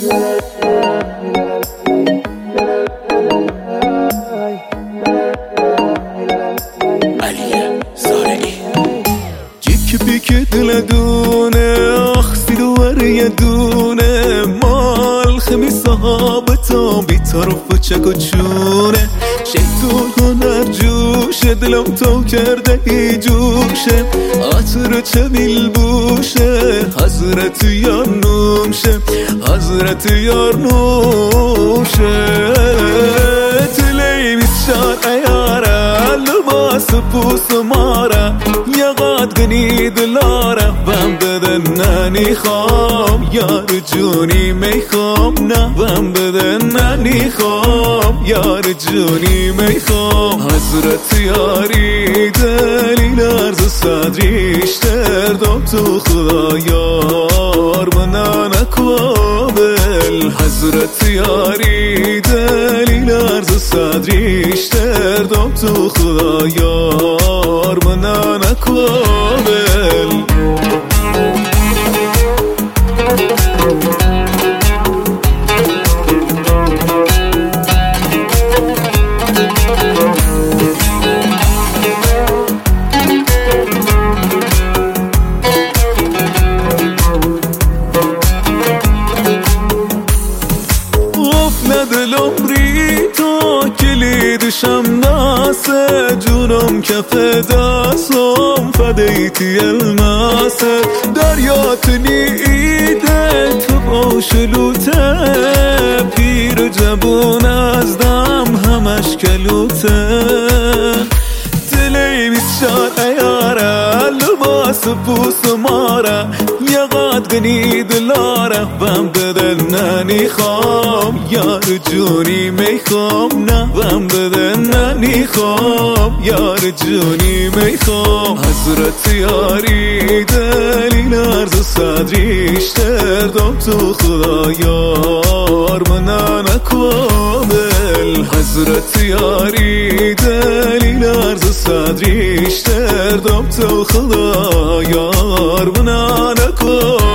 که دل دونه آخسی دوار یه دونه مال خمی صحابتا بی طرف و چک و چونه شیطون هنر جوشه دلم تو کرده ای جوشه عطر چمیل بوشه حضرت یار نوشه حضرت یار نوشه تلی بیشار ایاره لباس پوس ماره یقاد گنی دلاره بم بدن نانی خوام یار جونی میخوام نه بم بدن نانی خوام یار جونی میخوام حضرت یاری دلیل عرض صدریش دردم تو خدا یار منو نکوابل حضرت یاری دلیل عرض صدریش دردم تو خدا یار منو نکوابل دلم ری تو کلیدشم ناسه جونم کف دستم فدیتی الماسه دریات نیده تو باشلوته پیر جبون از دم همش کلوته دلی بیشار ایاره لباس پوست ماره یقاد گنی دلاره بم بدل نانی خوام یار جونی میخوام نه بم بدل نانی خوام یار جونی میخوام حضرت یاری دلیل عرض صدریش دردم تو خدا یار منو نکوابل حضرت یاری دلیل عرض صدریش دردم تو خدا یار منو نکوابل